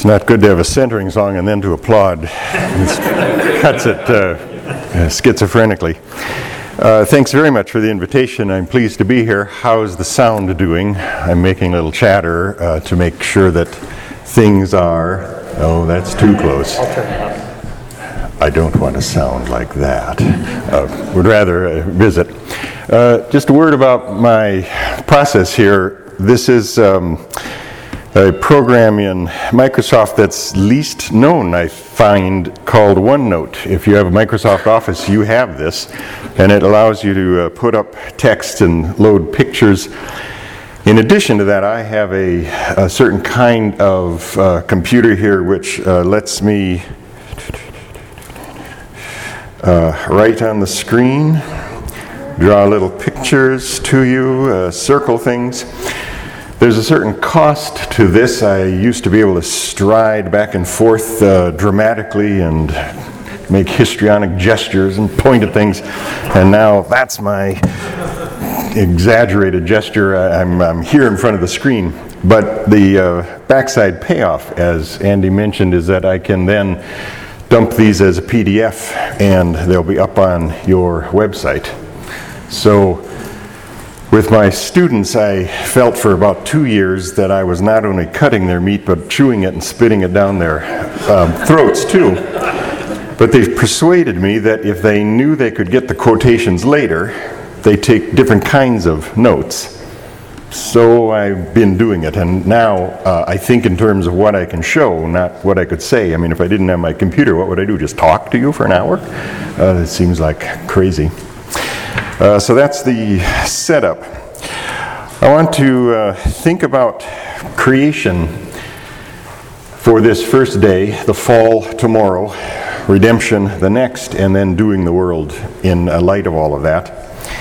not good to have a centering song and then to applaud. It cuts it schizophrenically. Thanks very much for the invitation. I'm pleased to be here. How's the sound doing? I'm making a little chatter to make sure that things are... Oh, that's too close. I'll turn it up. I don't want to sound like that. Would rather visit. Just a word about my process here. This is a program in Microsoft that's least known, I find, called OneNote. If you have a Microsoft Office, you have this, and it allows you to put up text and load pictures. In addition to that, I have a certain kind of computer here which lets me write on the screen, draw little pictures to you, circle things. There's a certain cost to this. I used to be able to stride back and forth dramatically and make histrionic gestures and point at things, and now that's my exaggerated gesture. I'm here in front of the screen. But the backside payoff, as Andy mentioned, is that I can then dump these as a PDF and they'll be up on your website. So with my students, I felt for about 2 years that I was not only cutting their meat, but chewing it and spitting it down their throats too. But they've persuaded me that if they knew they could get the quotations later, they take different kinds of notes. So I've been doing it, and now I think in terms of what I can show, not what I could say. I mean, if I didn't have my computer, what would I do? Just talk to you for an hour? It seems like crazy. So that's the setup. I want to think about creation for this first day, the fall tomorrow, redemption the next, and then doing the world in light of all of that.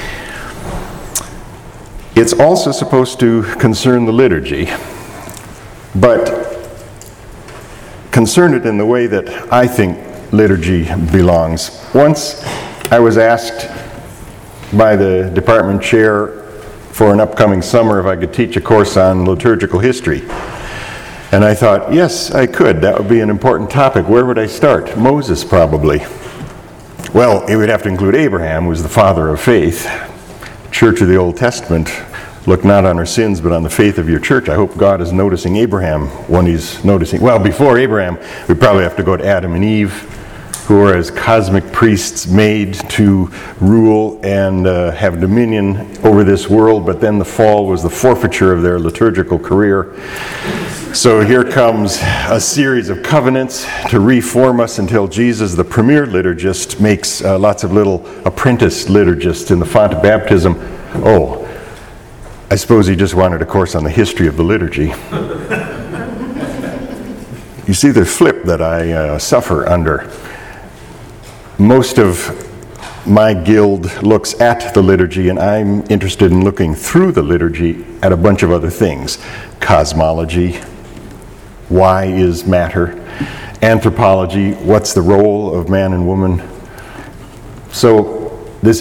It's also supposed to concern the liturgy, but concern it in the way that I think liturgy belongs. Once I was asked by the department chair for an upcoming summer if I could teach a course on liturgical history. And I thought, yes, I could. That would be an important topic. Where would I start? Moses, probably. Well, it would have to include Abraham, who was the father of faith. Church of the Old Testament, look not on our sins, but on the faith of your church. I hope God is noticing Abraham when he's noticing. Well, before Abraham, we probably have to go to Adam and Eve, who are as cosmic priests made to rule and have dominion over this world, but then the fall was the forfeiture of their liturgical career. So here comes a series of covenants to reform us until Jesus, the premier liturgist, makes lots of little apprentice liturgists in the font of baptism. Oh, I suppose he just wanted a course on the history of the liturgy. You see the flip that I suffer under. Most of my guild looks at the liturgy, and I'm interested in looking through the liturgy at a bunch of other things. Cosmology, why is matter? Anthropology, what's the role of man and woman? So this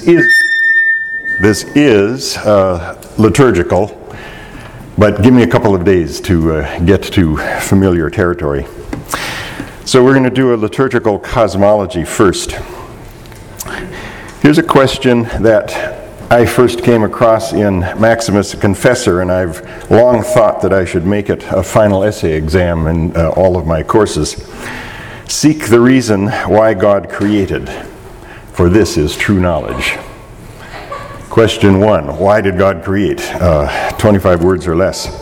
is liturgical, but give me a couple of days to get to familiar territory. So we're going to do a liturgical cosmology first. Here's a question that I first came across in Maximus the Confessor, and I've long thought that I should make it a final essay exam in all of my courses. Seek the reason why God created, for this is true knowledge. Question 1, why did God create? 25 words or less.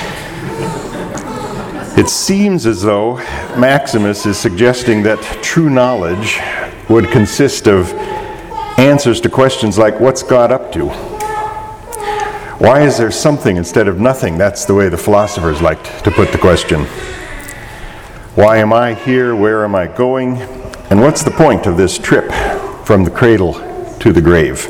It seems as though Maximus is suggesting that true knowledge would consist of answers to questions like, what's God up to? Why is there something instead of nothing? That's the way the philosophers liked to put the question. Why am I here? Where am I going? And what's the point of this trip from the cradle to the grave?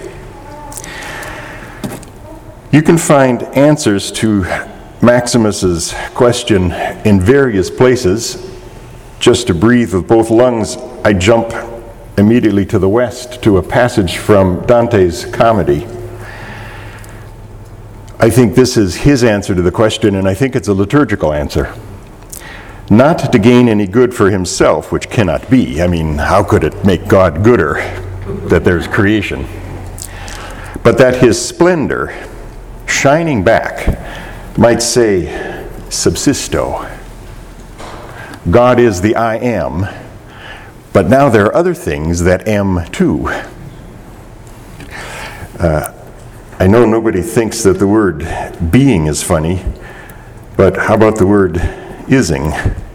You can find answers to Maximus's question in various places. Just to breathe with both lungs, I jump immediately to the west to a passage from Dante's Comedy. I think this is his answer to the question, and I think it's a liturgical answer. not to gain any good for himself, which cannot be. I mean, how could it make God gooder that there's creation? But that his splendor, shining back, might say, subsisto. God is the I am, but now there are other things that am too. I know nobody thinks that the word being is funny, but how about the word ising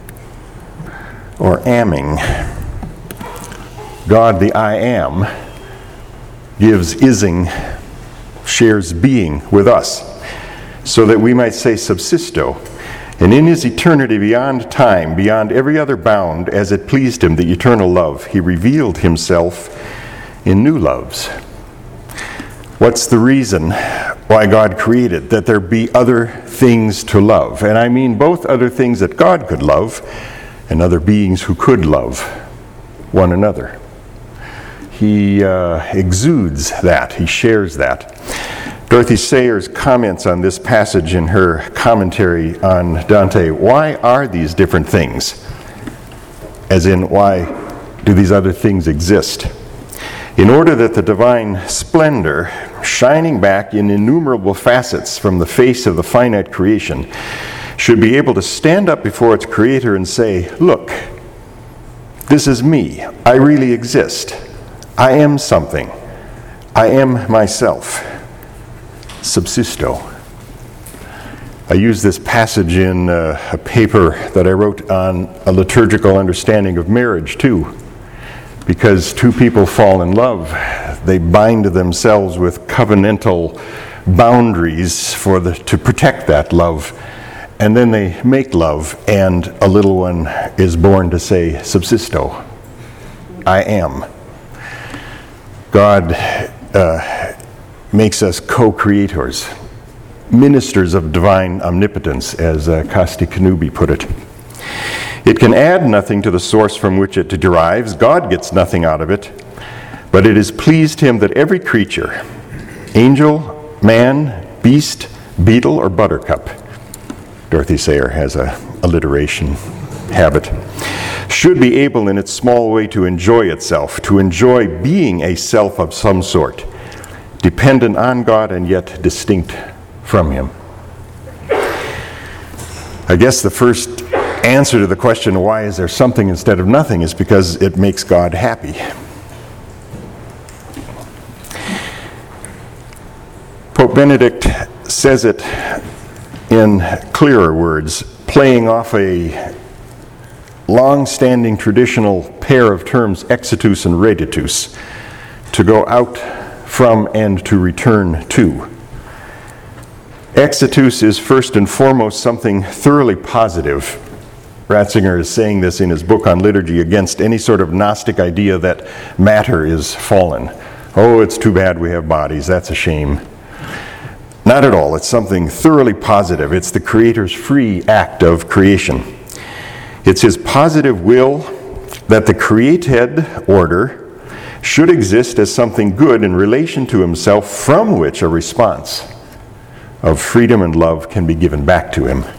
or amming? God, the I am, gives ising, shares being with us, so that we might say subsisto. And in his eternity beyond time, beyond every other bound, as it pleased him, the eternal love, he revealed himself in new loves. What's the reason why God created? That there be other things to love. And I mean both other things that God could love and other beings who could love one another. He exudes that. He shares that. Dorothy Sayers comments on this passage in her commentary on Dante. Why are these different things? As in, why do these other things exist? In order that the divine splendor, shining back in innumerable facets from the face of the finite creation, should be able to stand up before its creator and say, look, this is me. I really exist. I am something. I am myself. Subsisto. I use this passage in a paper that I wrote on a liturgical understanding of marriage too. Because two people fall in love, they bind themselves with covenantal boundaries to protect that love. And then they make love, and a little one is born to say, subsisto, I am. God makes us co-creators, ministers of divine omnipotence, as Kasti Kanubi put it. It can add nothing to the source from which it derives. God gets nothing out of it. But it has pleased him that every creature, angel, man, beast, beetle, or buttercup, Dorothy Sayer has a alliteration habit, should be able in its small way to enjoy itself, to enjoy being a self of some sort, dependent on God and yet distinct from him. I guess the first answer to the question, why is there something instead of nothing, is because it makes God happy. Pope Benedict says it in clearer words, playing off a long-standing traditional pair of terms, exitus and reditus, to go out from and to return to. Exitus is first and foremost something thoroughly positive. Ratzinger is saying this in his book on liturgy against any sort of Gnostic idea that matter is fallen. Oh, it's too bad we have bodies, that's a shame. Not at all, it's something thoroughly positive. It's the Creator's free act of creation. It's his positive will that the created order should exist as something good in relation to himself, from which a response of freedom and love can be given back to him.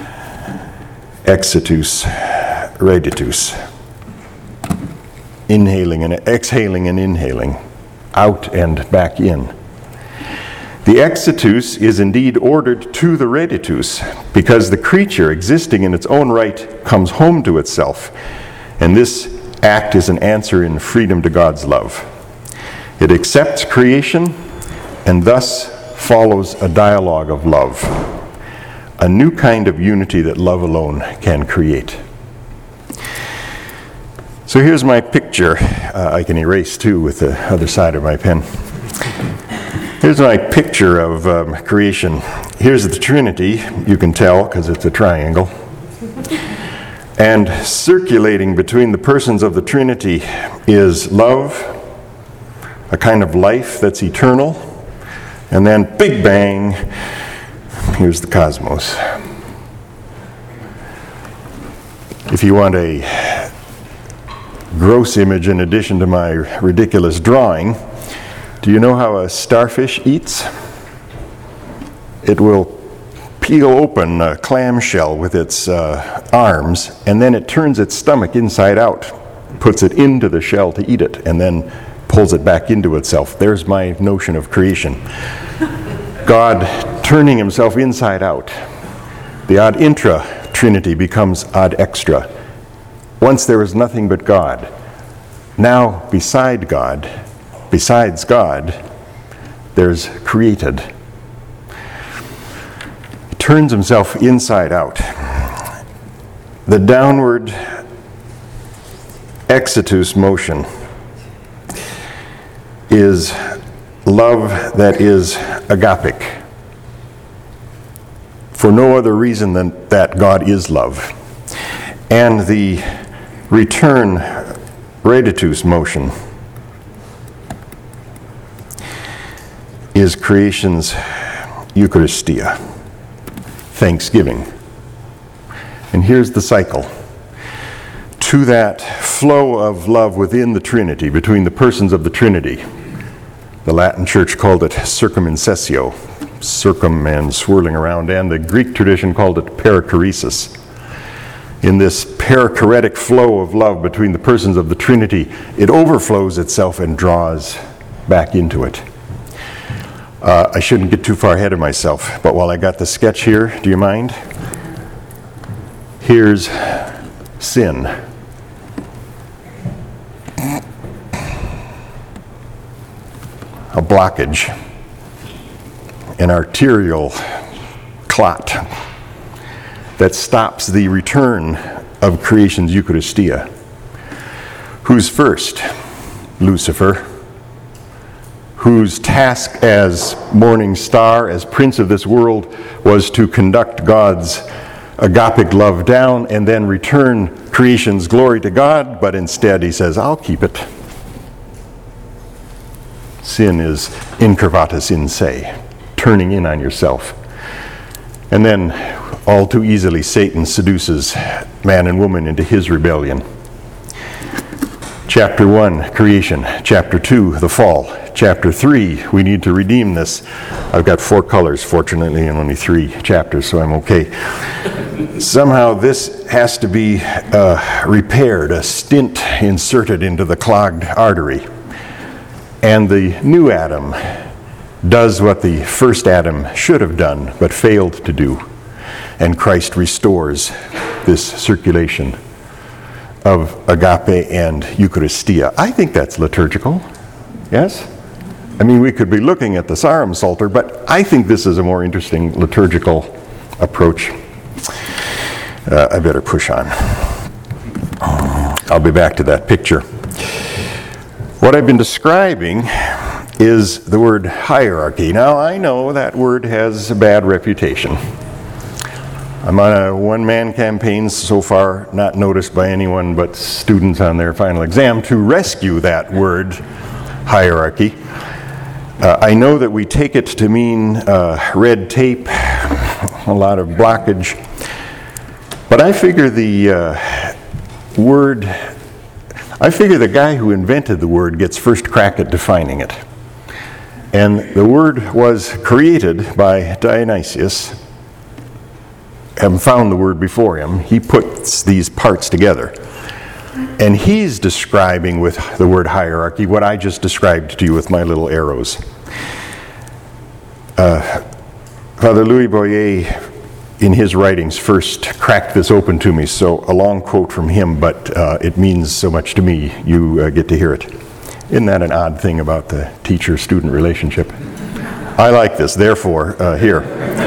Exitus, reditus. Inhaling and exhaling and inhaling. Out and back in. The exitus is indeed ordered to the reditus, because the creature existing in its own right comes home to itself, and this act is an answer in freedom to God's love. It accepts creation, and thus follows a dialogue of love, a new kind of unity that love alone can create. So here's my picture. I can erase too with the other side of my pen. Here's my picture of creation. Here's the Trinity, you can tell because it's a triangle. And circulating between the persons of the Trinity is love, a kind of life that's eternal, and then big bang, here's the cosmos. If you want a gross image in addition to my ridiculous drawing, do you know how a starfish eats? It will peel open a clamshell with its arms, and then it turns its stomach inside out, puts it into the shell to eat it, and then pulls it back into itself. There's my notion of creation. God turning himself inside out. The ad intra Trinity becomes ad extra. Once there was nothing but God. Now, besides God, there's created. He turns himself inside out. The downward exitus motion is love that is agapic. For no other reason than that God is love. And the return reditus motion is creation's Eucharistia, thanksgiving. And here's the cycle. To that flow of love within the Trinity, between the persons of the Trinity, the Latin Church called it circumincessio, circum and swirling around, and the Greek tradition called it perichoresis. In this perichoretic flow of love between the persons of the Trinity, it overflows itself and draws back into it. I shouldn't get too far ahead of myself, but while I got the sketch here, do you mind? Here's sin. A blockage, an arterial clot that stops the return of creation's Eucharistia. Who's first? Lucifer, whose task as morning star, as prince of this world, was to conduct God's agapic love down and then return creation's glory to God, but instead he says, I'll keep it. Sin is incurvatus in se, turning in on yourself. And then, all too easily, Satan seduces man and woman into his rebellion. Chapter 1, creation. Chapter 2, the fall. Chapter 3, we need to redeem this. I've got 4 colors, fortunately, and only 3 chapters, so I'm okay. Somehow this has to be repaired, a stint inserted into the clogged artery. And the new Adam does what the first Adam should have done, but failed to do. And Christ restores this circulation of agape and Eucharistia. I think that's liturgical. Yes? I mean, we could be looking at the Sarum Psalter, but I think this is a more interesting liturgical approach. I better push on. I'll be back to that picture. What I've been describing is the word hierarchy. Now, I know that word has a bad reputation. I'm on a one-man campaign so far, not noticed by anyone but students on their final exam, to rescue that word hierarchy. I know that we take it to mean red tape, a lot of blockage, but I figure the guy who invented the word gets first crack at defining it. And the word was created by Dionysius. Haven't found the word before him. He puts these parts together. And he's describing with the word hierarchy what I just described to you with my little arrows. Father Louis Boyer, in his writings, first cracked this open to me, so a long quote from him, but it means so much to me, you get to hear it. Isn't that an odd thing about the teacher-student relationship? I like this, therefore, here.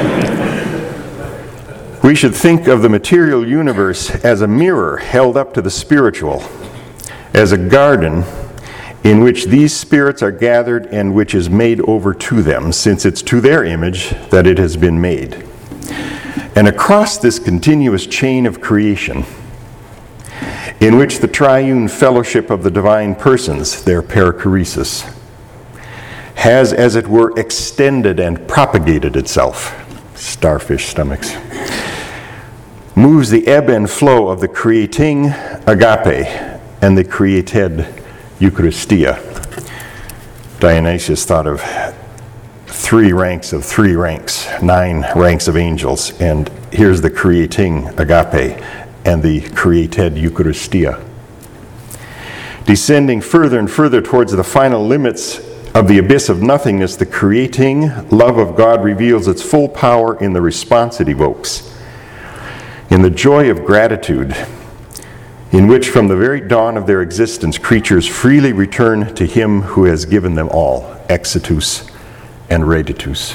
We should think of the material universe as a mirror held up to the spiritual, as a garden in which these spirits are gathered and which is made over to them, since it's to their image that it has been made. And across this continuous chain of creation, in which the triune fellowship of the divine persons, their perichoresis, has, as it were, extended and propagated itself, starfish stomachs, moves the ebb and flow of the creating agape and the created Eucharistia. Dionysius thought of three ranks of three ranks, 9 ranks of angels, and here's the creating agape and the created Eucharistia. Descending further and further towards the final limits of the abyss of nothingness, the creating love of God reveals its full power in the response it evokes, in the joy of gratitude, in which from the very dawn of their existence, creatures freely return to Him who has given them all, exitus and reditus.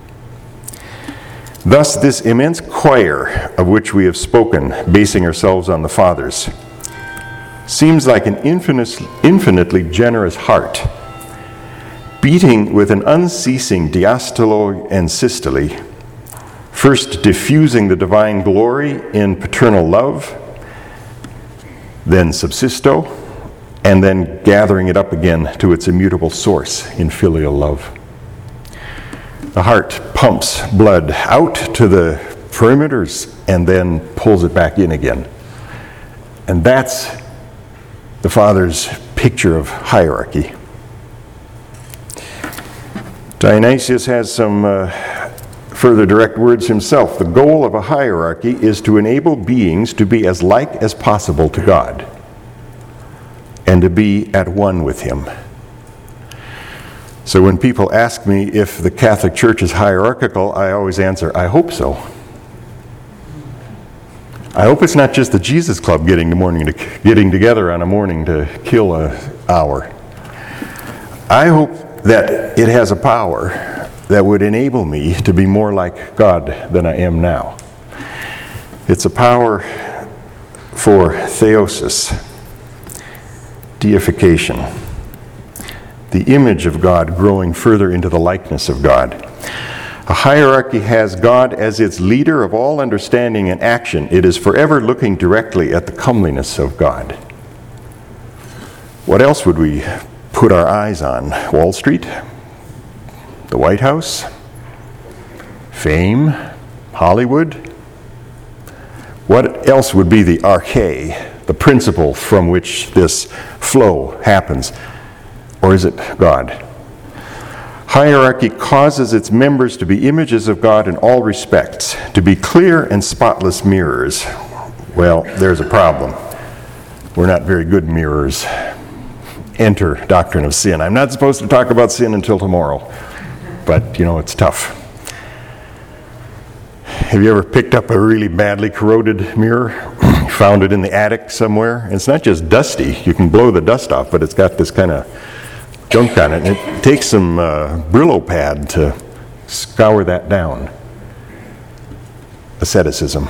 Thus, this immense choir of which we have spoken, basing ourselves on the Fathers, seems like an infinitely generous heart, beating with an unceasing diastole and systole, first diffusing the divine glory in paternal love, then subsisto, and then gathering it up again to its immutable source in filial love. The heart pumps blood out to the perimeters and then pulls it back in again. And that's the Father's picture of hierarchy. Dionysius has some further direct words himself. The goal of a hierarchy is to enable beings to be as like as possible to God and to be at one with Him. So when people ask me if the Catholic Church is hierarchical, I always answer, I hope so. I hope it's not just the Jesus Club getting together on a morning to kill an hour. I hope that it has a power that would enable me to be more like God than I am now. It's a power for theosis, deification, the image of God growing further into the likeness of God. A hierarchy has God as its leader of all understanding and action. It is forever looking directly at the comeliness of God. What else would we put our eyes on? Wall Street? The White House? Fame? Hollywood? What else would be the arche, the principle from which this flow happens? Or is it God? Hierarchy causes its members to be images of God in all respects, to be clear and spotless mirrors. Well, there's a problem. We're not very good mirrors. Enter doctrine of sin. I'm not supposed to talk about sin until tomorrow, but it's tough. Have you ever picked up a really badly corroded mirror? Found it in the attic somewhere? And it's not just dusty. You can blow the dust off, but it's got this kind of junk on it, and it takes some Brillo pad to scour that down. Asceticism.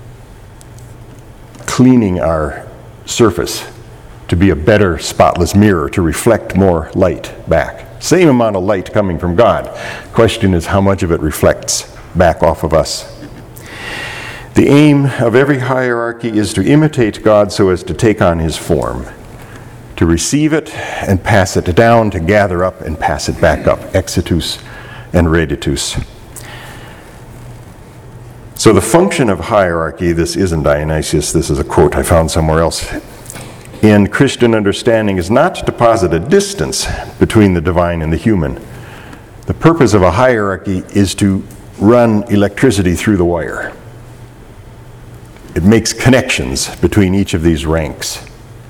Cleaning our surface to be a better spotless mirror, to reflect more light back. Same amount of light coming from God. Question is how much of it reflects back off of us. The aim of every hierarchy is to imitate God so as to take on His form, to receive it and pass it down, to gather up and pass it back up, exitus and reditus. So the function of hierarchy, this isn't Dionysius, this is a quote I found somewhere else, in Christian understanding is not to posit a distance between the divine and the human. The purpose of a hierarchy is to run electricity through the wire. It makes connections between each of these ranks.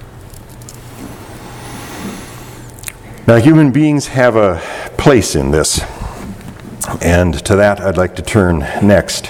Now, human beings have a place in this, and to that I'd like to turn next.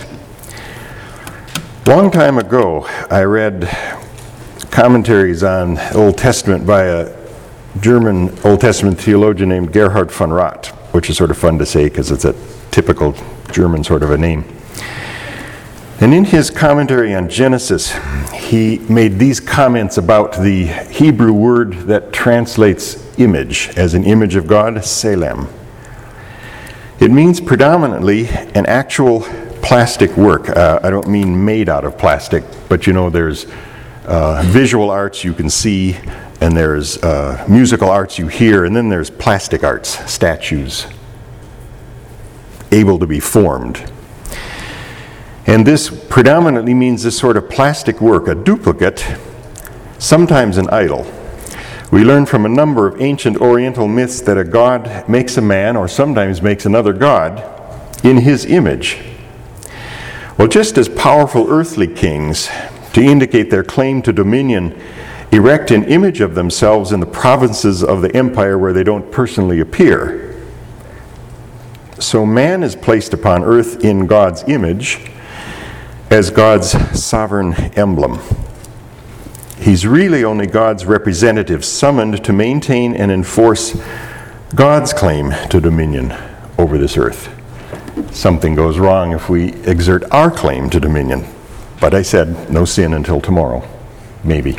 Long time ago, I read commentaries on Old Testament by a German Old Testament theologian named Gerhard von Rott, which is sort of fun to say because it's a typical German sort of a name. And in his commentary on Genesis, he made these comments about the Hebrew word that translates image as an image of God, Selem. It means predominantly an actual plastic work. I don't mean made out of plastic, but there's visual arts you can see, and there's musical arts you hear, and then there's plastic arts, statues, able to be formed. And this predominantly means this sort of plastic work, a duplicate, sometimes an idol, We learn from a number of ancient Oriental myths that a god makes a man, or sometimes makes another god, in his image. Well, just as powerful earthly kings, to indicate their claim to dominion, erect an image of themselves in the provinces of the empire where they don't personally appear, so man is placed upon earth in God's image as God's sovereign emblem. He's really only God's representative, summoned to maintain and enforce God's claim to dominion over this earth. Something goes wrong if we exert our claim to dominion. But I said, no sin until tomorrow. Maybe.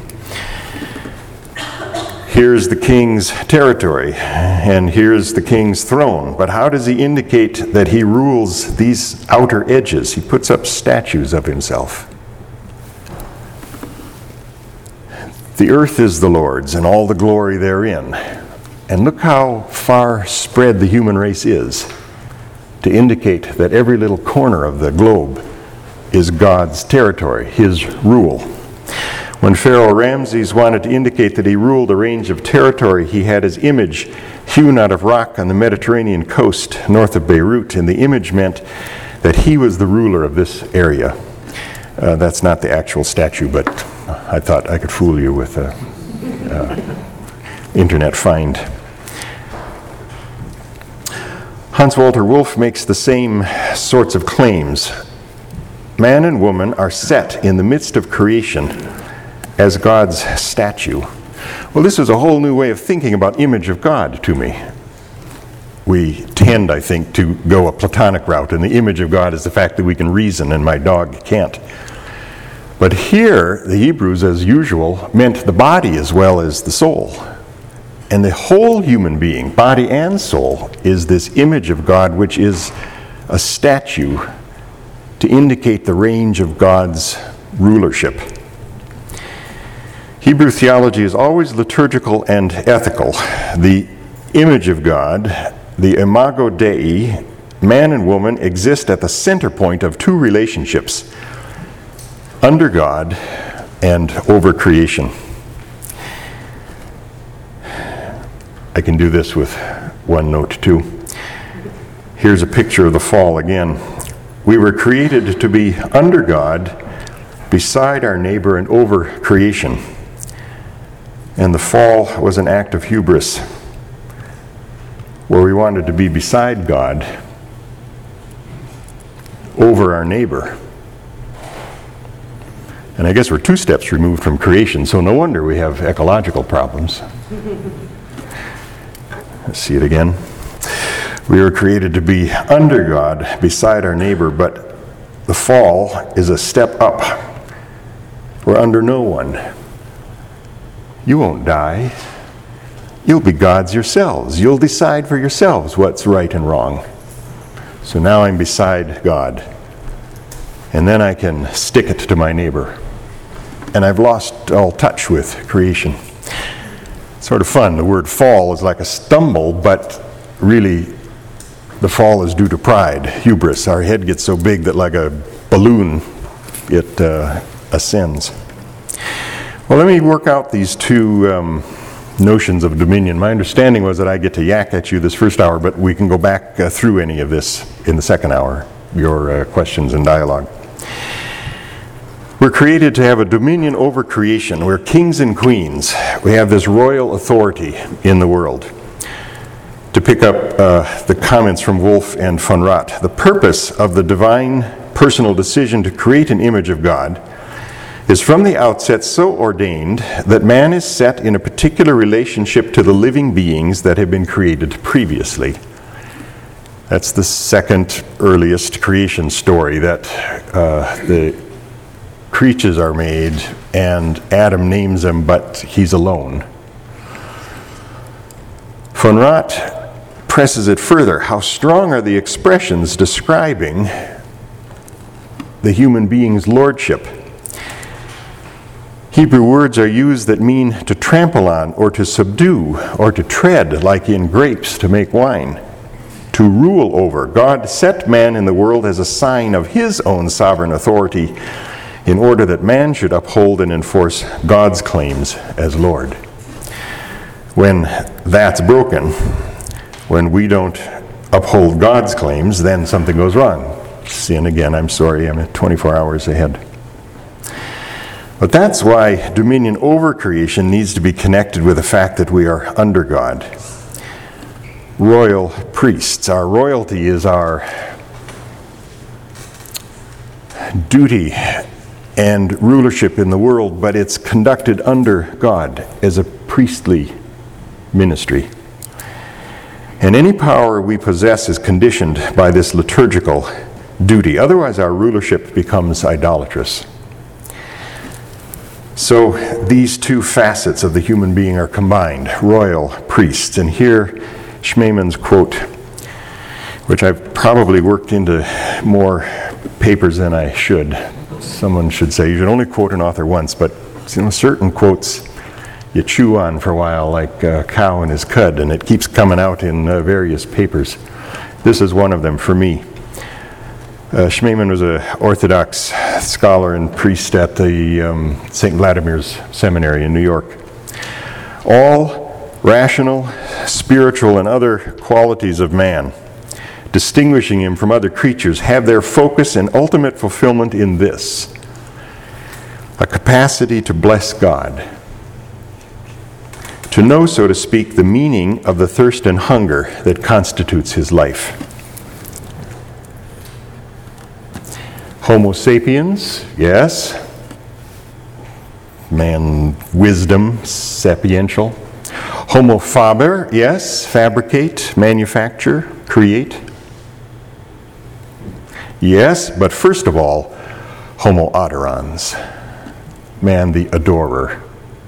Here's the king's territory, and here's the king's throne. But how does he indicate that he rules these outer edges? He puts up statues of himself. The earth is the Lord's, and all the glory therein. And look how far spread the human race is, to indicate that every little corner of the globe is God's territory, his rule. When Pharaoh Ramses wanted to indicate that he ruled a range of territory, he had his image hewn out of rock on the Mediterranean coast north of Beirut, and the image meant that he was the ruler of this area. That's not the actual statue, but I thought I could fool you with an internet find. Hans Walter Wolff makes the same sorts of claims. Man and woman are set in the midst of creation as God's statue. Well, this is a whole new way of thinking about image of God to me. We tend, I think, to go a Platonic route, and the image of God is the fact that we can reason and my dog can't. But here, the Hebrews, as usual, meant the body as well as the soul. And the whole human being, body and soul, is this image of God, which is a statue to indicate the range of God's rulership. Hebrew theology is always liturgical and ethical. The image of God, the imago Dei, man and woman exist at the center point of two relationships, under God and over creation. I can do this with one note too. Here's a picture of the fall again. We were created to be under God, beside our neighbor, and over creation. And the fall was an act of hubris, where we wanted to be beside God, over our neighbor. And I guess we're 2 steps removed from creation, so no wonder we have ecological problems. Let's see it again. We were created to be under God, beside our neighbor, but the fall is a step up. We're under no one. You won't die. You'll be gods yourselves. You'll decide for yourselves what's right and wrong. So now I'm beside God. And then I can stick it to my neighbor. And I've lost all touch with creation. It's sort of fun. The word fall is like a stumble, but really the fall is due to pride, hubris. Our head gets so big that like a balloon, it ascends. Well, let me work out these two notions of dominion. My understanding was that I get to yak at you this first hour, but we can go back through any of this in the second hour, your questions and dialogue. We're created to have a dominion over creation. We're kings and queens. We have this royal authority in the world. To pick up the comments from Wolff and von Rath, the purpose of the divine personal decision to create an image of God is from the outset so ordained that man is set in a particular relationship to the living beings that have been created previously. That's the second earliest creation story, that the creatures are made and Adam names them, but he's alone. Von Rath presses it further. How strong are the expressions describing the human being's lordship? Hebrew words are used that mean to trample on, or to subdue, or to tread, like in grapes to make wine. To rule over. God set man in the world as a sign of his own sovereign authority, in order that man should uphold and enforce God's claims as Lord. When that's broken, when we don't uphold God's claims, then something goes wrong. Sin again, I'm sorry, I'm at 24 hours ahead. But that's why dominion over creation needs to be connected with the fact that we are under God. Royal priests. Our royalty is our duty and rulership in the world, but it's conducted under God as a priestly ministry. And any power we possess is conditioned by this liturgical duty. Otherwise, our rulership becomes idolatrous. So these two facets of the human being are combined, royal priests. And here, Schmeemann's quote, which I've probably worked into more papers than I should. Someone should say, you should only quote an author once, but certain quotes you chew on for a while, like a cow and his cud, and it keeps coming out in various papers. This is one of them for me. Schmeemann was an Orthodox scholar and priest at the St. Vladimir's Seminary in New York. All rational, spiritual, and other qualities of man, distinguishing him from other creatures, have their focus and ultimate fulfillment in this: a capacity to bless God, to know, so to speak, the meaning of the thirst and hunger that constitutes his life. Homo sapiens, yes. Man, wisdom, sapiential. Homo faber, yes. Fabricate, manufacture, create. Yes, but first of all, homo adorans. Man, the adorer.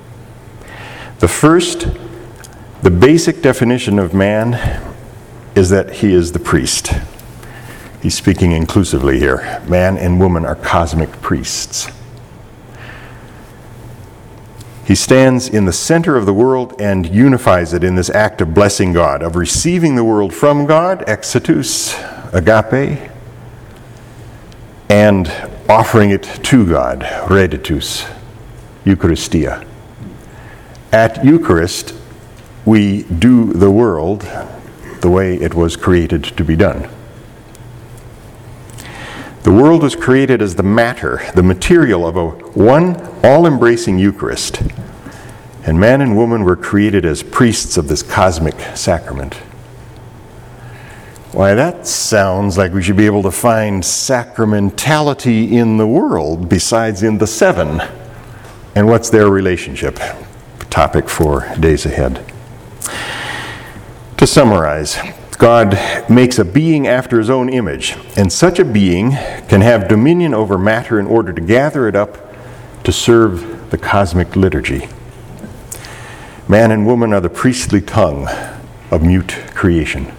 The basic definition of man is that he is the priest. He's speaking inclusively here. Man and woman are cosmic priests. He stands in the center of the world and unifies it in this act of blessing God, of receiving the world from God, exitus, agape, and offering it to God, reditus, Eucharistia. At Eucharist, we do the world the way it was created to be done. The world was created as the matter, the material of one all-embracing Eucharist. And man and woman were created as priests of this cosmic sacrament. Why, that sounds like we should be able to find sacramentality in the world besides in the seven. And what's their relationship? Topic for days ahead. To summarize, God makes a being after his own image, and such a being can have dominion over matter in order to gather it up to serve the cosmic liturgy. Man and woman are the priestly tongue of mute creation.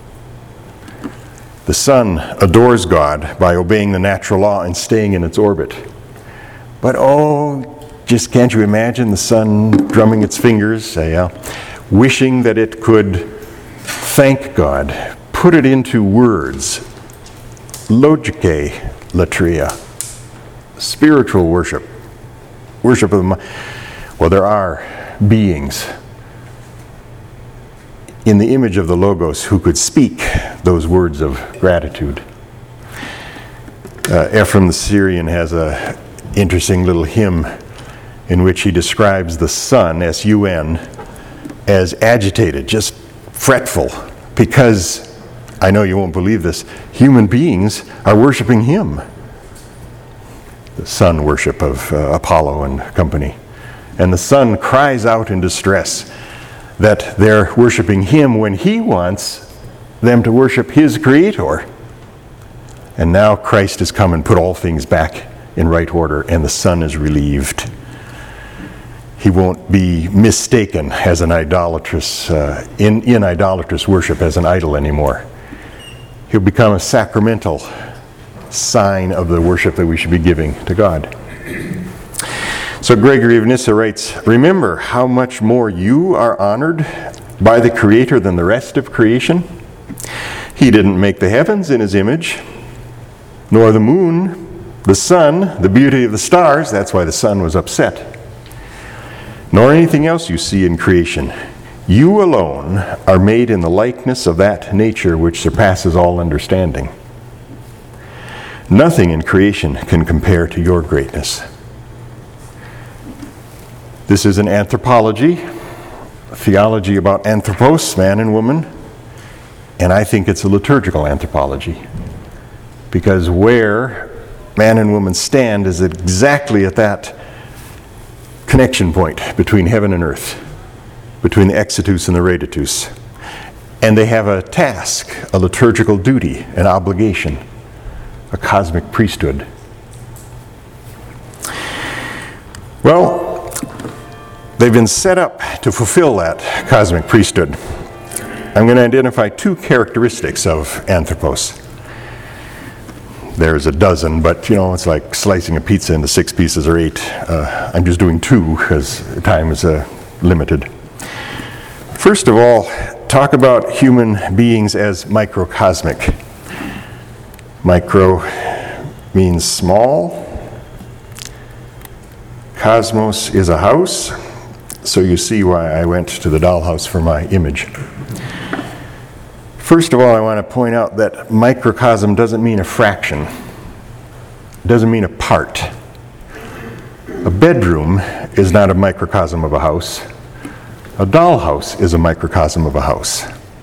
The sun adores God by obeying the natural law and staying in its orbit. But just can't you imagine the sun drumming its fingers, wishing that it could thank God, put it into words, logike latria, spiritual worship of the mind. Well, there are beings in the image of the Logos who could speak those words of gratitude. Ephraim the Syrian has an interesting little hymn in which he describes the sun, S-U-N, as agitated, just fretful, because, I know you won't believe this, human beings are worshiping him. The sun worship of Apollo and company. And the sun cries out in distress that they're worshiping him when he wants them to worship his creator. And now Christ has come and put all things back in right order, and the sun is relieved. He won't be mistaken as an idolatrous, in idolatrous worship as an idol anymore. He'll become a sacramental sign of the worship that we should be giving to God. So Gregory of Nyssa writes, "Remember how much more you are honored by the Creator than the rest of creation. He didn't make the heavens in his image, nor the moon, the sun, the beauty of the stars," that's why the sun was upset, "nor anything else you see in creation. You alone are made in the likeness of that nature which surpasses all understanding. Nothing in creation can compare to your greatness. This is an anthropology, a theology about anthropos, man and woman, and I think it's a liturgical anthropology, because where man and woman stand is exactly at that connection point between heaven and earth, between the exitus and the reditus. And they have a task, a liturgical duty, an obligation, a cosmic priesthood. Well, they've been set up to fulfill that cosmic priesthood. I'm going to identify two characteristics of anthropos. There's a dozen, but it's like slicing a pizza into 6 pieces or 8. I'm just doing 2 because time is limited. First of all, talk about human beings as microcosmic. Micro means small. Cosmos is a house. So you see why I went to the dollhouse for my image. First of all, I want to point out that microcosm doesn't mean a fraction. It doesn't mean a part. A bedroom is not a microcosm of a house. A dollhouse is a microcosm of a house.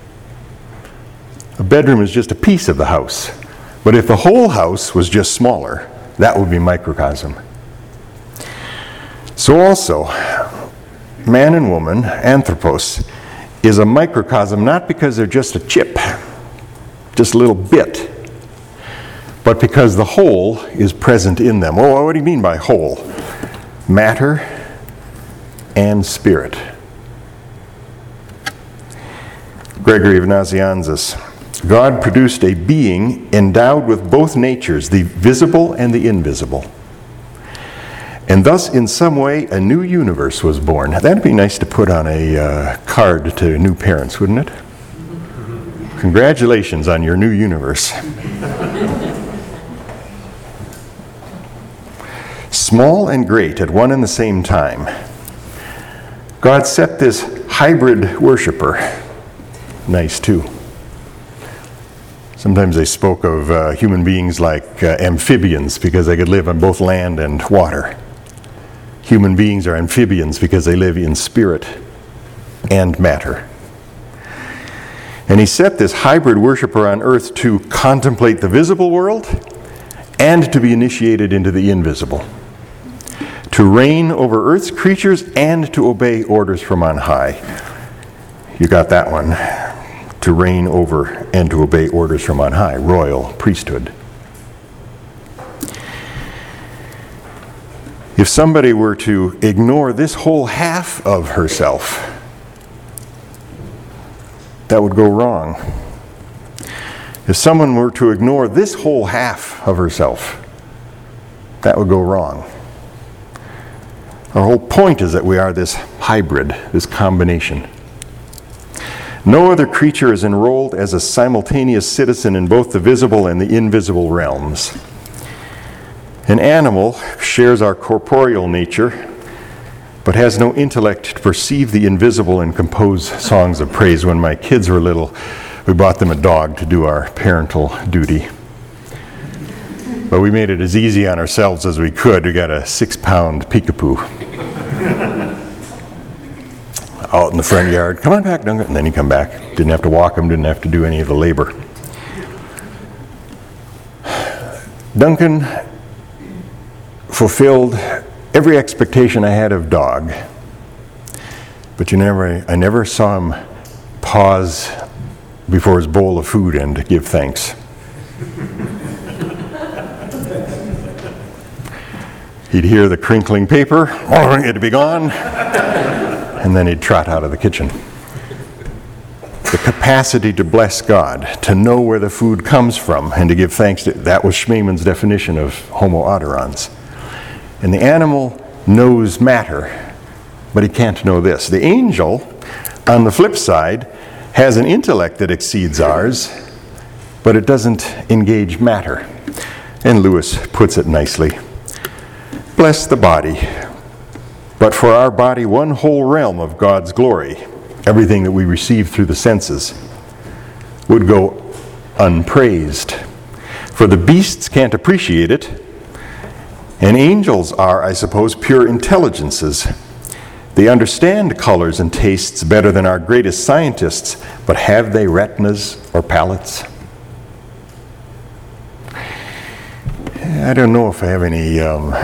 A bedroom is just a piece of the house. But if the whole house was just smaller, that would be microcosm. So also, man and woman, anthropos, is a microcosm not because they're just a chip, just a little bit, but because the whole is present in them. Oh, what do you mean by whole? Matter and spirit. Gregory of Nazianzus. God produced a being endowed with both natures, the visible and the invisible. And thus, in some way, a new universe was born. That'd be nice to put on a card to new parents, wouldn't it? Congratulations on your new universe. Small and great at one and the same time. God set this hybrid worshiper. Nice, too. Sometimes they spoke of human beings like amphibians because they could live on both land and water. Human beings are amphibians because they live in spirit and matter. And he set this hybrid worshiper on earth to contemplate the visible world and to be initiated into the invisible. To reign over earth's creatures and to obey orders from on high. You got that one. To reign over and to obey orders from on high. Royal priesthood. If somebody were to ignore this whole half of herself, that would go wrong. If someone were to ignore this whole half of herself, that would go wrong. Our whole point is that we are this hybrid, this combination. No other creature is enrolled as a simultaneous citizen in both the visible and the invisible realms. An animal shares our corporeal nature, but has no intellect to perceive the invisible and compose songs of praise. When my kids were little, we bought them a dog to do our parental duty. But we made it as easy on ourselves as we could. We got a 6-pound peekapoo out in the front yard. Come on back, Duncan. And then he'd come back. Didn't have to walk him, didn't have to do any of the labor. Duncan fulfilled every expectation I had of dog. But I never saw him pause before his bowl of food and give thanks. He'd hear the crinkling paper, it'd be gone, and then he'd trot out of the kitchen. The capacity to bless God, to know where the food comes from, and to give thanks to, that was Schmemann's definition of homo adorans. And the animal knows matter, but he can't know this. The angel, on the flip side, has an intellect that exceeds ours, but it doesn't engage matter. And Lewis puts it nicely. Bless the body, but for our body one whole realm of God's glory, everything that we receive through the senses, would go unpraised. For the beasts can't appreciate it, and angels are, I suppose, pure intelligences. They understand colors and tastes better than our greatest scientists, but have they retinas or palates? I don't know if I have any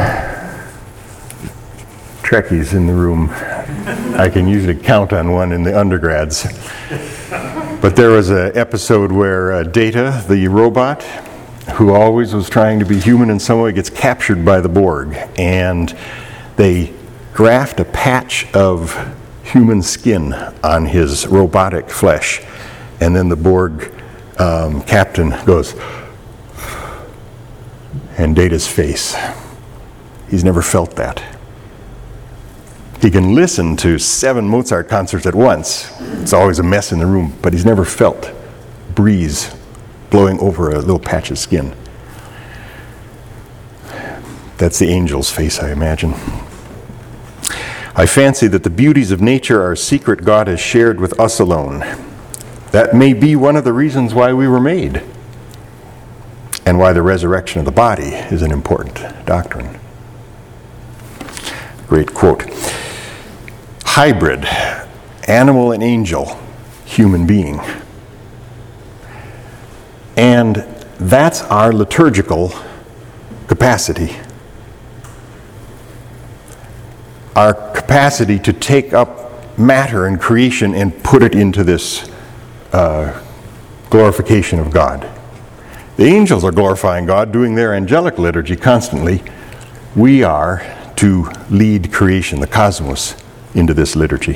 Trekkies in the room. I can usually count on one in the undergrads. But there was an episode where Data, the robot, who always was trying to be human in some way, gets captured by the Borg. And they graft a patch of human skin on his robotic flesh. And then the Borg captain goes, and Data's face. He's never felt that. He can listen to 7 Mozart concerts at once. It's always a mess in the room, but he's never felt a breeze blowing over a little patch of skin. That's the angel's face, I imagine. I fancy that the beauties of nature are a secret God has shared with us alone. That may be one of the reasons why we were made, and why the resurrection of the body is an important doctrine. Great quote. Hybrid, animal and angel, human being. And that's our liturgical capacity. Our capacity to take up matter and creation and put it into this glorification of God. The angels are glorifying God, doing their angelic liturgy constantly. We are to lead creation, the cosmos, into this liturgy.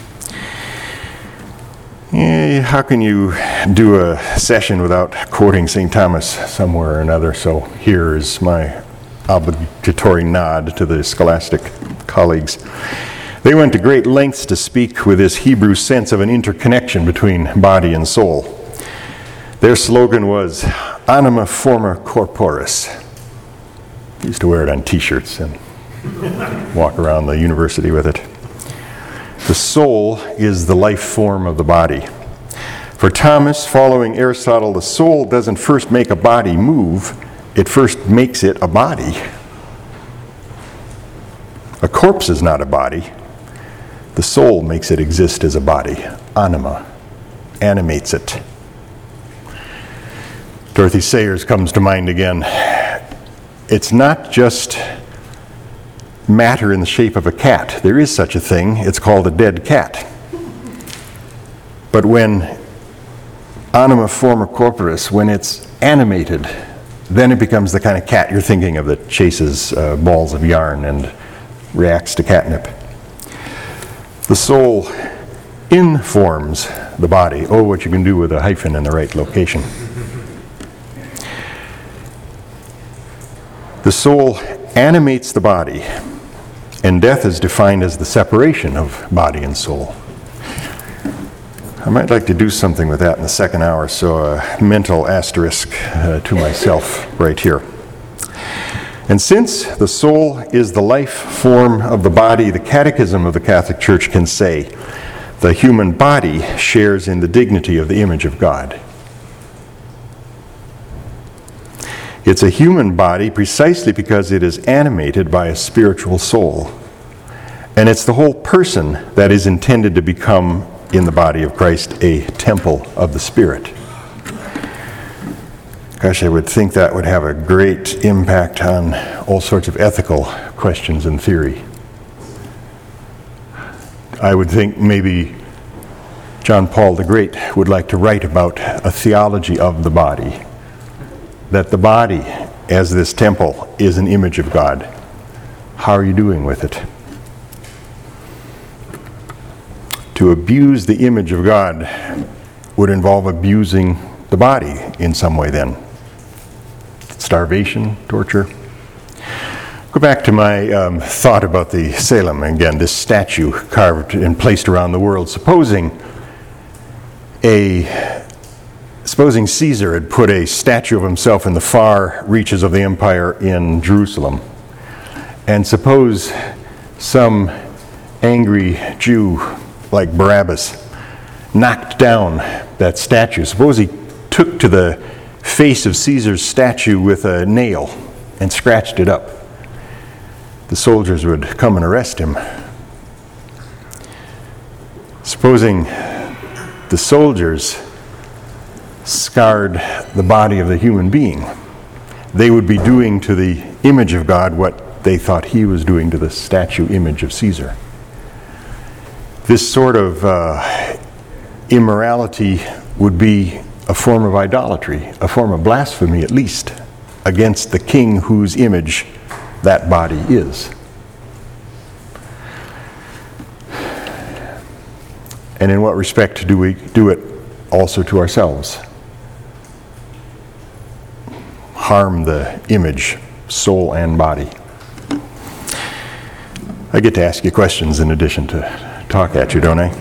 How can you do a session without quoting St. Thomas somewhere or another? So here is my obligatory nod to the scholastic colleagues. They went to great lengths to speak with this Hebrew sense of an interconnection between body and soul. Their slogan was, Anima Forma Corporis. I used to wear it on t-shirts and walk around the university with it. The soul is the life form of the body. For Thomas, following Aristotle, the soul doesn't first make a body move, it first makes it a body. A corpse is not a body. The soul makes it exist as a body. Anima animates it. Dorothy Sayers comes to mind again. It's not just matter in the shape of a cat. There is such a thing. It's called a dead cat. But when anima forma corporis, when it's animated, then it becomes the kind of cat you're thinking of that chases balls of yarn and reacts to catnip. The soul informs the body. Oh, what you can do with a hyphen in the right location. The soul animates the body, and death is defined as the separation of body and soul. I might like to do something with that in the second hour, so a mental asterisk to myself right here. And since the soul is the life form of the body, the Catechism of the Catholic Church can say, the human body shares in the dignity of the image of God. It's a human body precisely because it is animated by a spiritual soul. And it's the whole person that is intended to become, in the body of Christ, a temple of the Spirit. Gosh, I would think that would have a great impact on all sorts of ethical questions in theory. I would think maybe John Paul the Great would like to write about a theology of the body. That the body, as this temple, is an image of God. How are you doing with it? To abuse the image of God would involve abusing the body in some way then. Starvation, torture. Go back to my thought about the Salem again, this statue carved and placed around the world. Supposing Caesar had put a statue of himself in the far reaches of the empire in Jerusalem, and suppose some angry Jew like Barabbas knocked down that statue. Suppose he took to the face of Caesar's statue with a nail and scratched it up. The soldiers would come and arrest him. Supposing the soldiers scarred the body of the human being, they would be doing to the image of God what they thought he was doing to the statue image of Caesar. This sort of immorality would be a form of idolatry, a form of blasphemy at least, against the king whose image that body is. And in what respect do we do it also to ourselves? Harm the image, soul and body. I get to ask you questions in addition to talk at you, don't I?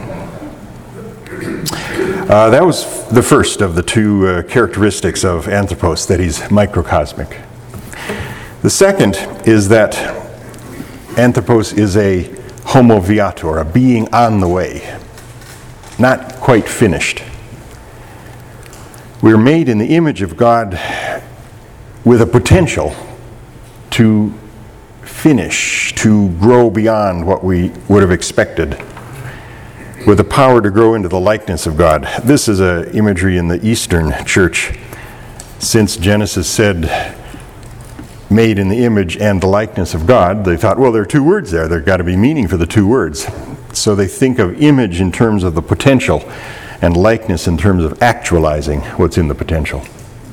That was the first of the two characteristics of Anthropos, that he's microcosmic. The second is that Anthropos is a homo viator, a being on the way, not quite finished. We're made in the image of God with a potential to finish, to grow beyond what we would have expected, with the power to grow into the likeness of God. This is an imagery in the Eastern Church. Since Genesis said, made in the image and the likeness of God, they thought, well, there are two words there. There's got to be meaning for the two words. So they think of image in terms of the potential and likeness in terms of actualizing what's in the potential.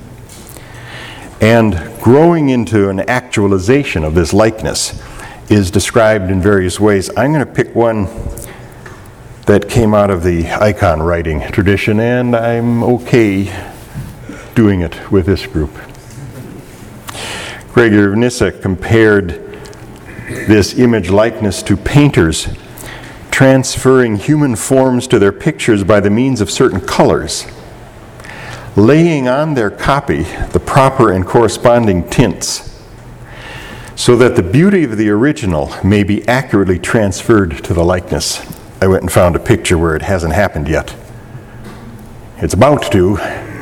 And growing into an actualization of this likeness is described in various ways. I'm going to pick one that came out of the icon writing tradition, and I'm okay doing it with this group. Gregory of Nyssa compared this image likeness to painters transferring human forms to their pictures by the means of certain colors, laying on their copy the proper and corresponding tints, so that the beauty of the original may be accurately transferred to the likeness. I went and found a picture where it hasn't happened yet. It's about to,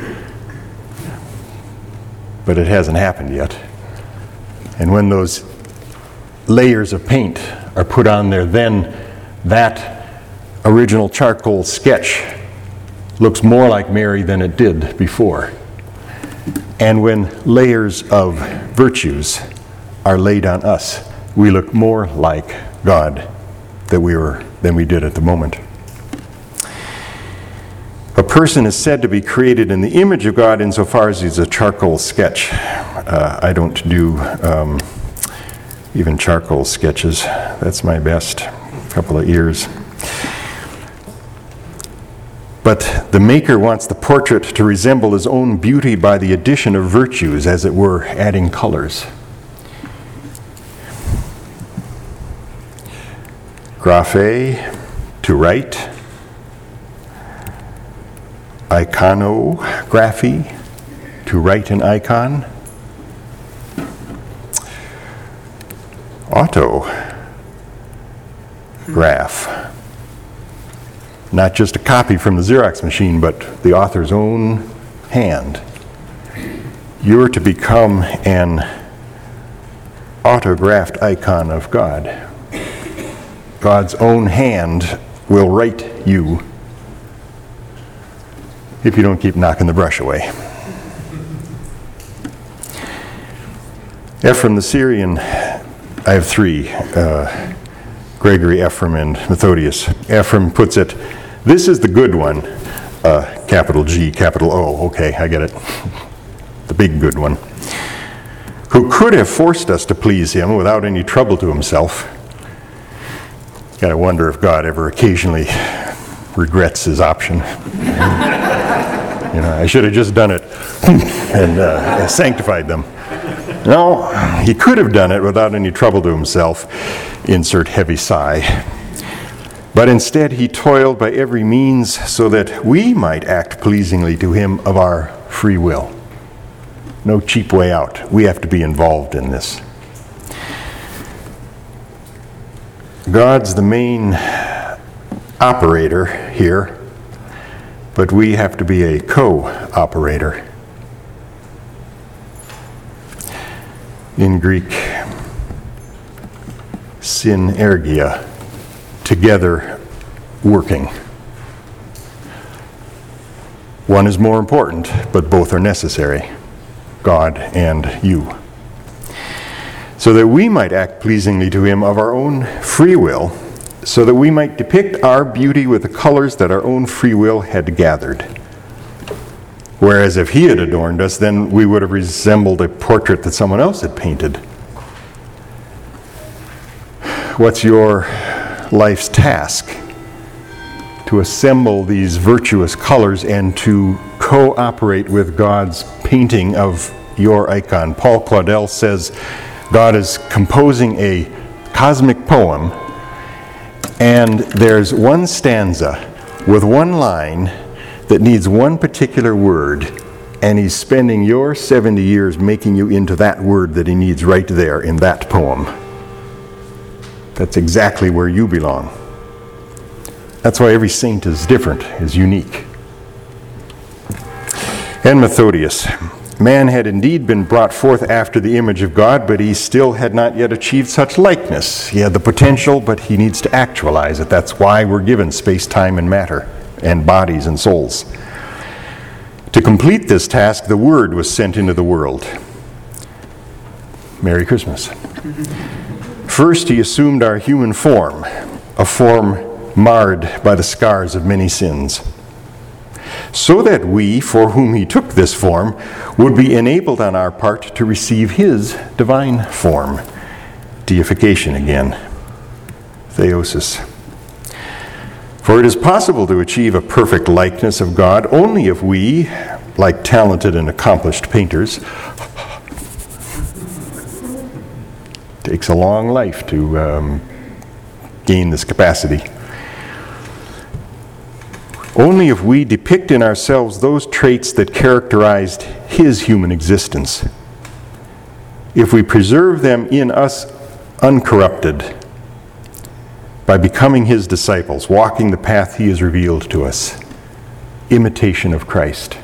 but it hasn't happened yet. And when those layers of paint are put on there, then that original charcoal sketch looks more like Mary than it did before. And when layers of virtues are laid on us, we look more like God than we did at the moment. A person is said to be created in the image of God insofar as he's a charcoal sketch. I don't do even charcoal sketches. That's my best couple of years. But the maker wants the portrait to resemble his own beauty by the addition of virtues, as it were, adding colors. Graphe, to write. Iconography, to write an icon. Autograph, not just a copy from the Xerox machine, but the author's own hand. You're to become an autographed icon of God. God's own hand will write you if you don't keep knocking the brush away. Ephraim the Syrian, I have three, Gregory, Ephraim, and Methodius. Ephraim puts it, this is the good one, capital G, capital O, okay, I get it, the big good one, who could have forced us to please him without any trouble to himself. Gotta wonder if God ever occasionally regrets his option. I should have just done it and sanctified them. No, he could have done it without any trouble to himself. Insert heavy sigh. But instead he toiled by every means so that we might act pleasingly to him of our free will. No cheap way out. We have to be involved in this. God's the main operator here, but we have to be a co-operator. In Greek, synergia, together working. One is more important, but both are necessary, God and you. So that we might act pleasingly to him of our own free will, so that we might depict our beauty with the colors that our own free will had gathered. Whereas if he had adorned us, then we would have resembled a portrait that someone else had painted. What's your life's task? To assemble these virtuous colors and to cooperate with God's painting of your icon. Paul Claudel says God is composing a cosmic poem, and there's one stanza with one line that needs one particular word, and he's spending your 70 years making you into that word that he needs right there in that poem. That's exactly where you belong. That's why every saint is different, is unique. And Methodius. Man had indeed been brought forth after the image of God, but he still had not yet achieved such likeness. He had the potential, but he needs to actualize it. That's why we're given space, time, and matter, and bodies and souls. To complete this task, the Word was sent into the world. Merry Christmas. First, he assumed our human form, a form marred by the scars of many sins, so that we, for whom he took this form, would be enabled on our part to receive his divine form. Deification again. Theosis. For it is possible to achieve a perfect likeness of God only if we, like talented and accomplished painters, takes a long life to gain this capacity. Only if we depict in ourselves those traits that characterized his human existence. If we preserve them in us uncorrupted by becoming his disciples, walking the path he has revealed to us, imitation of Christ.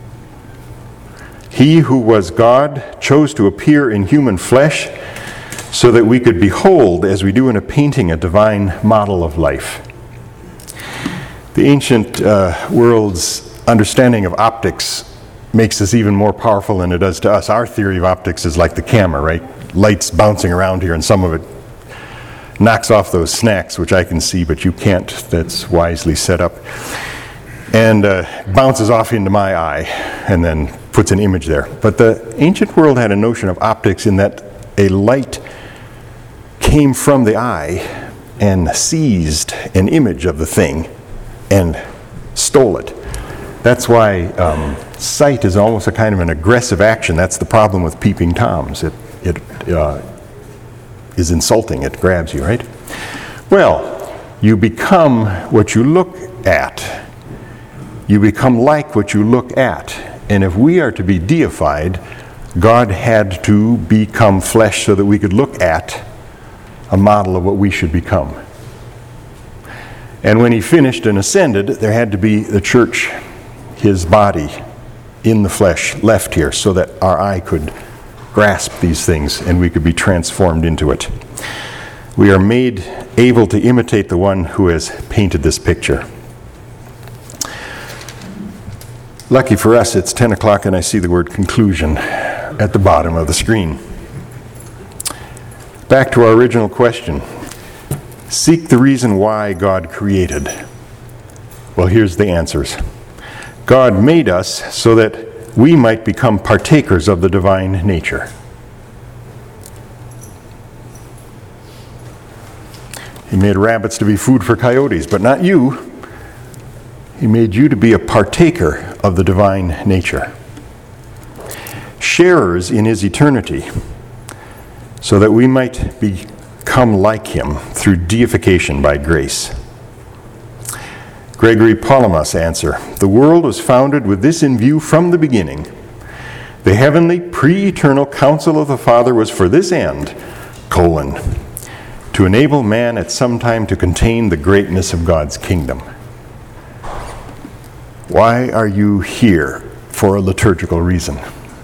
He who was God chose to appear in human flesh so that we could behold, as we do in a painting, a divine model of life. The ancient world's understanding of optics makes this even more powerful than it does to us. Our theory of optics is like the camera, right? Lights bouncing around here, and some of it knocks off those snacks, which I can see, but you can't. That's wisely set up. And bounces off into my eye, and then puts an image there. But the ancient world had a notion of optics in that a light came from the eye and seized an image of the thing and stole it. That's why sight is almost a kind of an aggressive action. That's the problem with peeping toms. It is insulting. It grabs you, right? Well, you become what you look at. You become like what you look at. And if we are to be deified, God had to become flesh so that we could look at a model of what we should become. And when he finished and ascended, there had to be the church, his body, in the flesh, left here, so that our eye could grasp these things and we could be transformed into it. We are made able to imitate the one who has painted this picture. Lucky for us, it's 10 o'clock and I see the word conclusion at the bottom of the screen. Back to our original question. Seek the reason why God created. Well, here's the answers. God made us so that we might become partakers of the divine nature. He made rabbits to be food for coyotes, but not you. He made you to be a partaker of the divine nature. Sharers in his eternity, so that we might become like him through deification by grace. Gregory Palamas answer, the world was founded with this in view from the beginning. The heavenly pre-eternal counsel of the Father was for this end, to enable man at some time to contain the greatness of God's kingdom. Why are you here for a liturgical reason?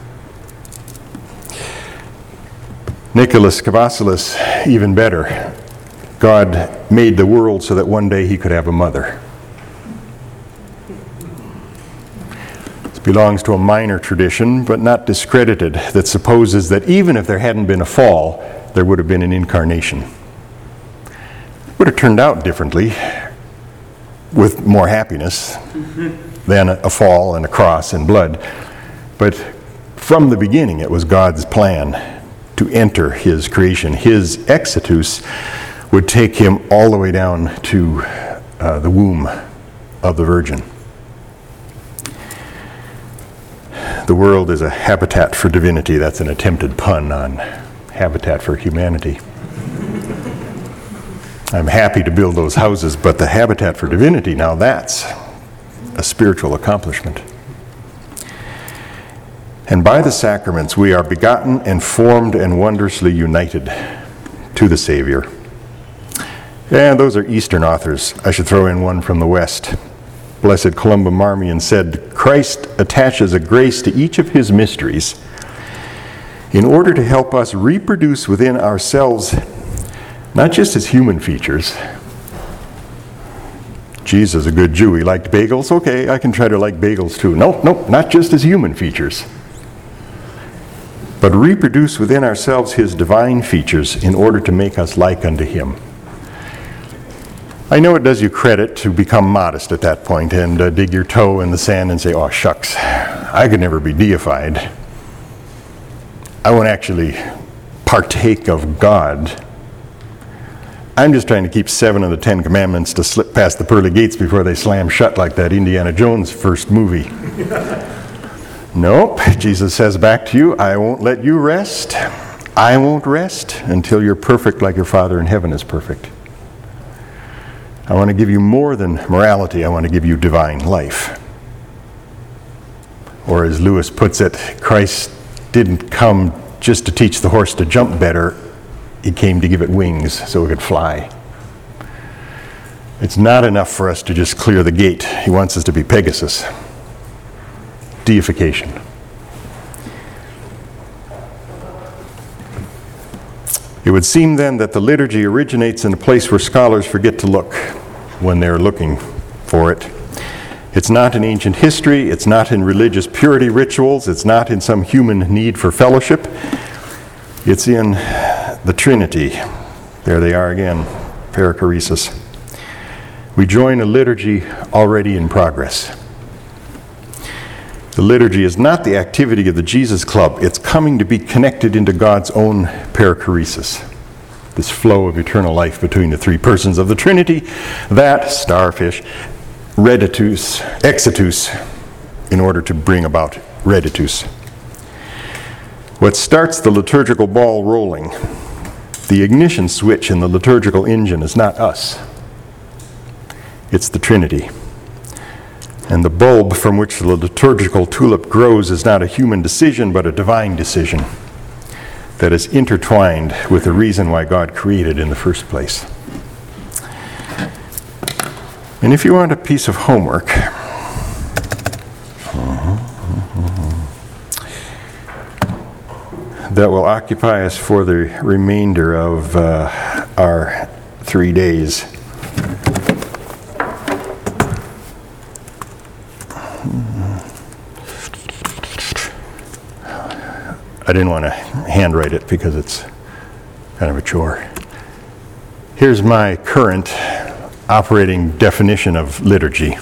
Nicholas Cavassalis, even better. God made the world so that one day he could have a mother. This belongs to a minor tradition, but not discredited, that supposes that even if there hadn't been a fall, there would have been an incarnation. It would have turned out differently, with more happiness than a fall and a cross and blood. But from the beginning, it was God's plan to enter his creation. His exitus would take him all the way down to the womb of the Virgin. The world is a habitat for divinity. That's an attempted pun on Habitat for Humanity. I'm happy to build those houses, but the Habitat for Divinity, now that's a spiritual accomplishment. And by the sacraments, we are begotten and formed and wondrously united to the Savior. And those are Eastern authors. I should throw in one from the West. Blessed Columba Marmion said, Christ attaches a grace to each of his mysteries in order to help us reproduce within ourselves not just his human features. Jesus, a good Jew, he liked bagels. Okay, I can try to like bagels too. No, not just his human features, but reproduce within ourselves his divine features in order to make us like unto him. I know it does you credit to become modest at that point and dig your toe in the sand and say, oh shucks, I could never be deified. I won't actually partake of God. I'm just trying to keep 7 of the 10 commandments to slip past the pearly gates before they slam shut like that Indiana Jones first movie. Nope, Jesus says back to you, I won't let you rest. I won't rest until you're perfect like your Father in heaven is perfect. I want to give you more than morality. I want to give you divine life. Or as Lewis puts it, Christ didn't come just to teach the horse to jump better. He came to give it wings so it could fly. It's not enough for us to just clear the gate. He wants us to be Pegasus. Deification. It would seem then that the liturgy originates in a place where scholars forget to look when they're looking for it. It's not in ancient history, it's not in religious purity rituals, it's not in some human need for fellowship. It's in the Trinity. There they are again, perichoresis. We join a liturgy already in progress. The liturgy is not the activity of the Jesus Club. It's coming to be connected into God's own perichoresis. This flow of eternal life between the three persons of the Trinity, that starfish, reditus, exitus, in order to bring about reditus. What starts the liturgical ball rolling, the ignition switch in the liturgical engine, is not us. It's the Trinity. And the bulb from which the liturgical tulip grows is not a human decision, but a divine decision that is intertwined with the reason why God created in the first place. And if you want a piece of homework, that will occupy us for the remainder of our 3 days. I didn't want to handwrite it because it's kind of a chore. Here's my current operating definition of liturgy.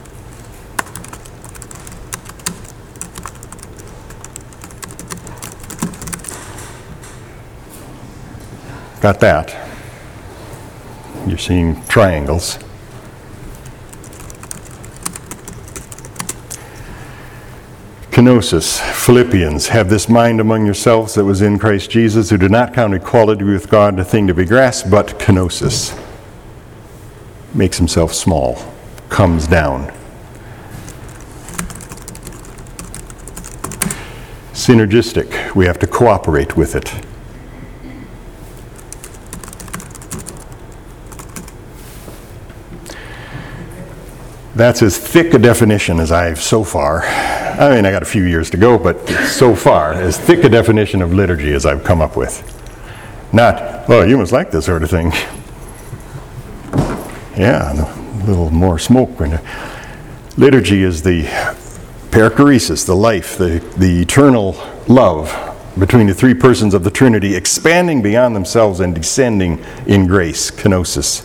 Got that? You're seeing triangles. Kenosis, Philippians, have this mind among yourselves that was in Christ Jesus, who did not count equality with God a thing to be grasped, but kenosis. Makes himself small, comes down. Synergistic, we have to cooperate with it. That's as thick a definition as I've so far, I mean, I got a few years to go, but so far, as thick a definition of liturgy as I've come up with. Not, oh, you must like this sort of thing. Yeah, a little more smoke. Liturgy is the perichoresis, the life, the eternal love between the three persons of the Trinity, expanding beyond themselves and descending in grace, kenosis,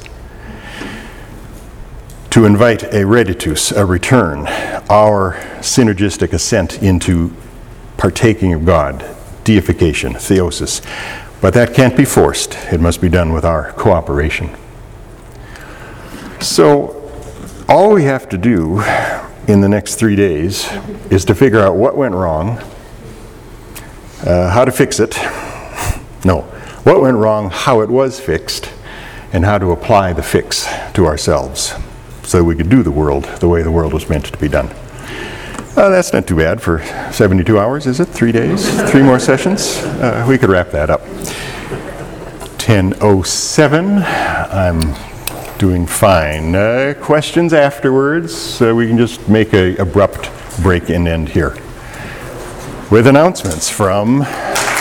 to invite a reditus, a return, our synergistic ascent into partaking of God, deification, theosis. But that can't be forced. It must be done with our cooperation. So all we have to do in the next 3 days is to figure out what went wrong, how to fix it. No, what went wrong, how it was fixed, and how to apply the fix to ourselves so that we could do the world the way the world was meant to be done. That's not too bad for 72 hours, is it? 3 days? 3 more sessions? We could wrap that up. 10:07. I'm doing fine. Questions afterwards? We can just make an abrupt break and end here with announcements from